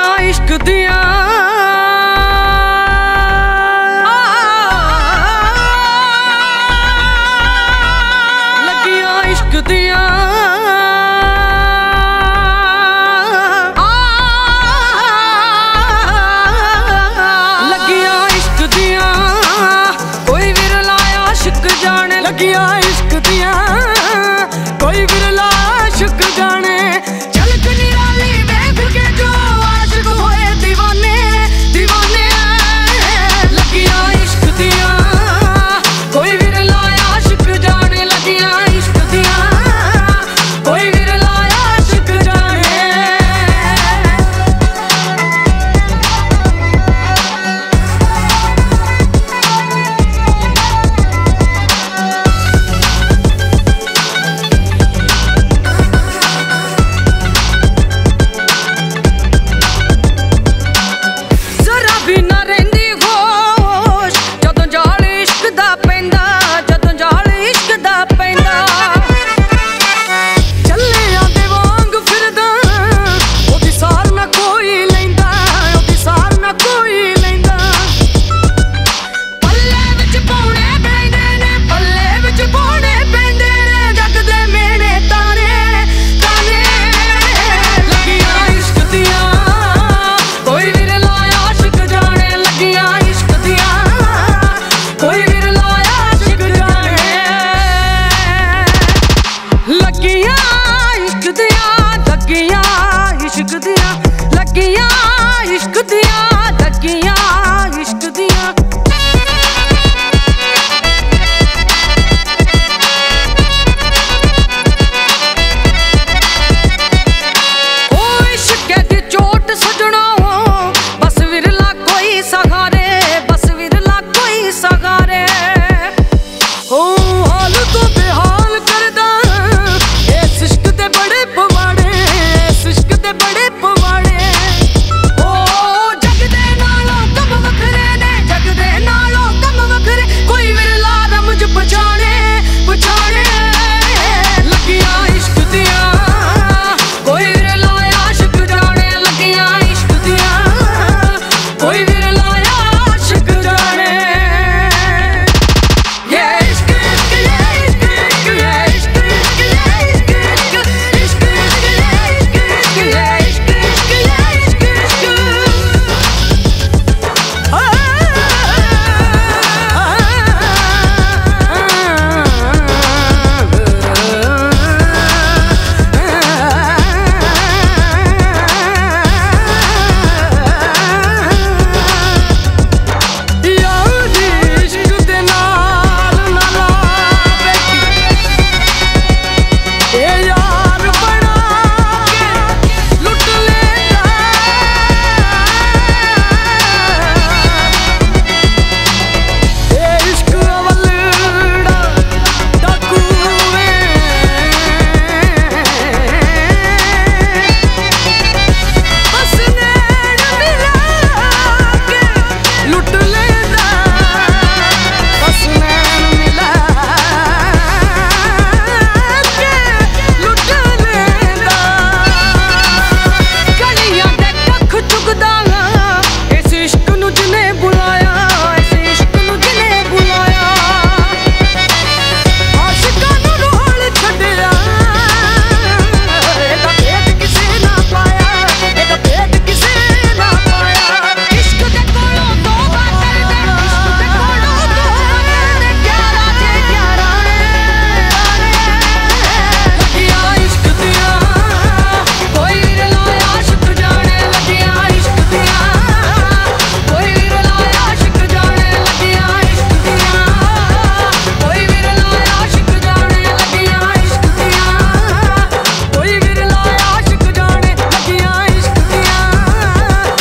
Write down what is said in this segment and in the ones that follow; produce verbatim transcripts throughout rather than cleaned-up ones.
लगियां इश्क दियां लगियां इश्क दियां लगियां इश्क दियां कोई विरला आशिक जाने लगियां इश्क दियां कोई विरला आशिक जाने झलक निराली देख के जो आशिक होए दीवाने दीवाने लगियां इश्क दियां कोई विरला आशिक जाने लगियां इश्क दियां कोई विरला आशिक जाने लगियां इश्क दियां लगियां इश्क दियां ओ इश्क दी चोट सजना बस विरला कोई सहारे बस विरला कोई सहारे ओ हाल तो बेहाल करदा इस इश्क दे बड़े पवाड़े इस इश्क दे बड़े पवाड़े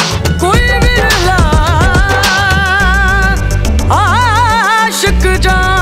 जा।